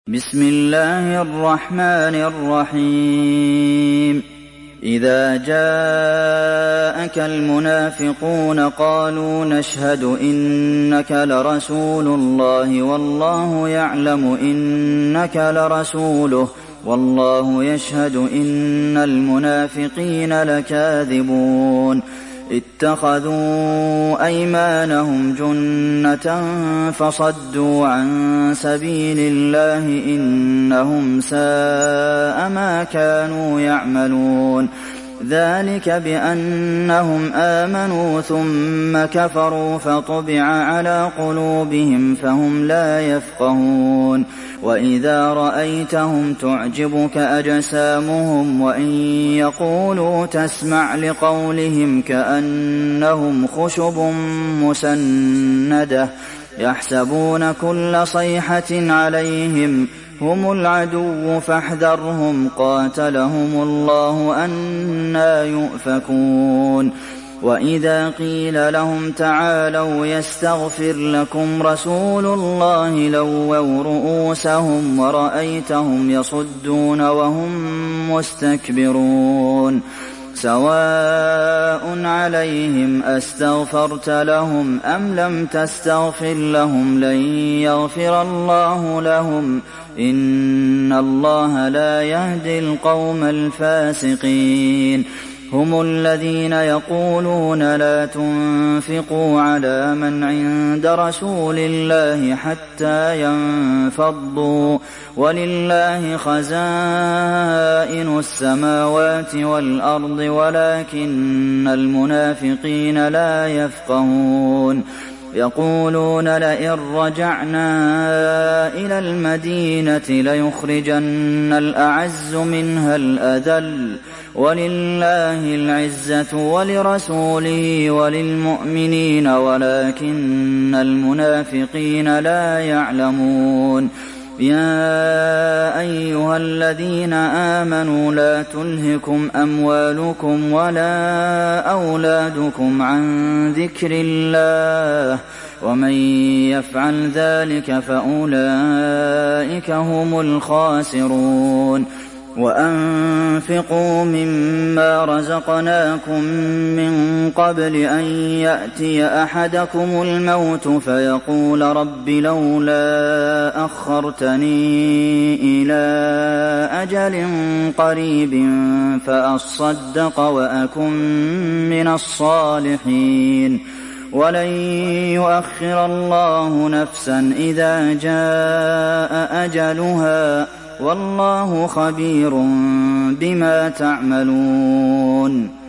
بسم الله الرحمن الرحيم إذا جاءك المنافقون قالوا نشهد إنك لرسول الله والله يعلم إنك لرسوله والله يشهد إن المنافقين لكاذبون اتخذوا أيمانهم جنة فصدوا عن سبيل الله إنهم ساء ما كانوا يعملون ذلك بأنهم آمنوا ثم كفروا فطبع على قلوبهم فهم لا يفقهون وإذا رأيتهم تعجبك أجسامهم وإن يقولوا تسمع لقولهم كأنهم خشب مسندة يحسبون كل صيحة عليهم هم العدو فاحذرهم قاتلهم الله أنى يؤفكون وإذا قيل لهم تعالوا يستغفر لكم رسول الله لووا رؤوسهم ورأيتهم يصدون وهم مستكبرون سواء عليهم أستغفرت لهم أم لم تستغفر لهم لن يغفر الله لهم إن الله لا يهدي القوم الفاسقين هم الذين يقولون لا تنفقوا على من عند رسول الله حتى ينفضوا ولله خزائن السماوات والأرض ولكن المنافقين لا يفقهون يقولون لئن رجعنا إلى المدينة ليخرجن الأعز منها الأذل ولله العزة ولرسوله وللمؤمنين ولكن المنافقين لا يعلمون يا أيها الذين آمنوا لا تلهكم أموالكم ولا أولادكم عن ذكر الله ومن يفعل ذلك فأولئك هم الخاسرون وأنفقوا مما رزقناكم من قبل أن يأتي أحدكم الموت فيقول رب لولا أخرتني إلى أجل قريب فأصدق وأكن من الصالحين ولن يؤخر الله نفسا إذا جاء أجلها والله خبير بما تعملون